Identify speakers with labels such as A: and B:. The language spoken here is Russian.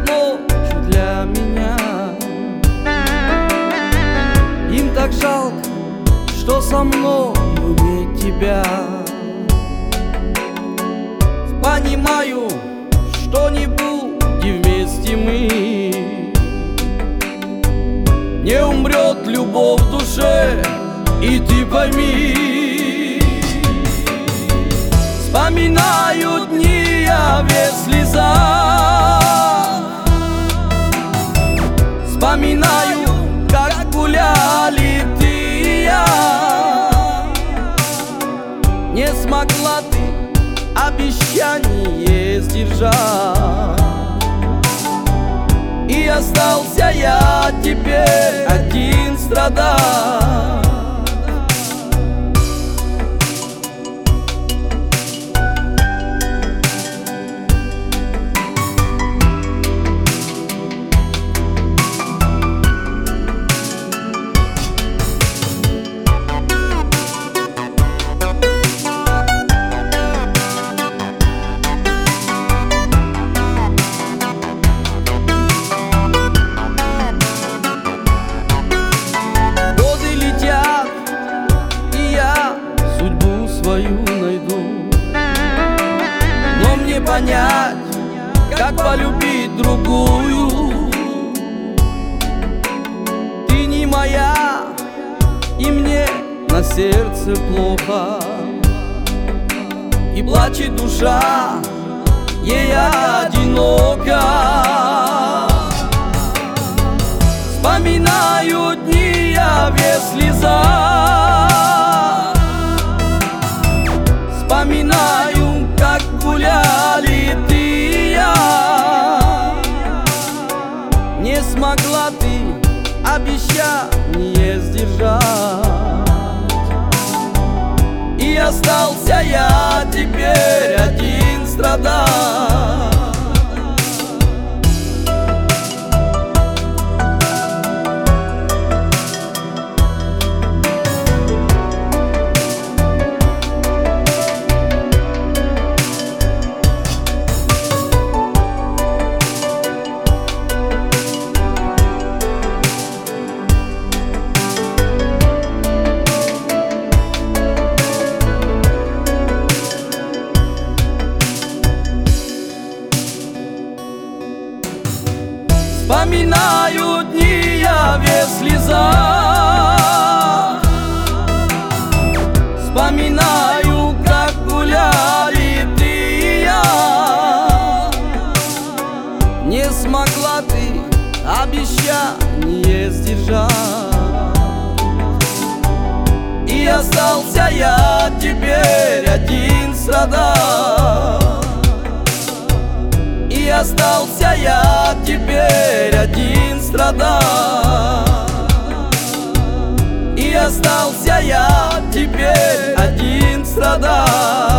A: ночью для меня. Им так жалко, что со мною нет тебя. Понимаю, что не будем вместе мы, не умрет любовь в душе, и ты пойми. Вспоминаю дни я весь слезах, вспоминаю, как гуляли ты и я. Не смогла ты обещание сдержать, и остался я теперь один страдать. Но мне понять, как полюбить другую. Ты не моя, и мне на сердце плохо, и плачет душа, ей одиноко. Вспоминаю дни я весь слезах, вспоминаю, как гуляли ты и я. Не смогла ты обещание сдержать, и остался я теперь один страдать. Вспоминаю дни я весь слезах, вспоминаю, как гуляли ты и я. Не смогла ты обещание сдержать, и остался я теперь один страдать. И остался я теперь один страдать. И остался я теперь один страдать.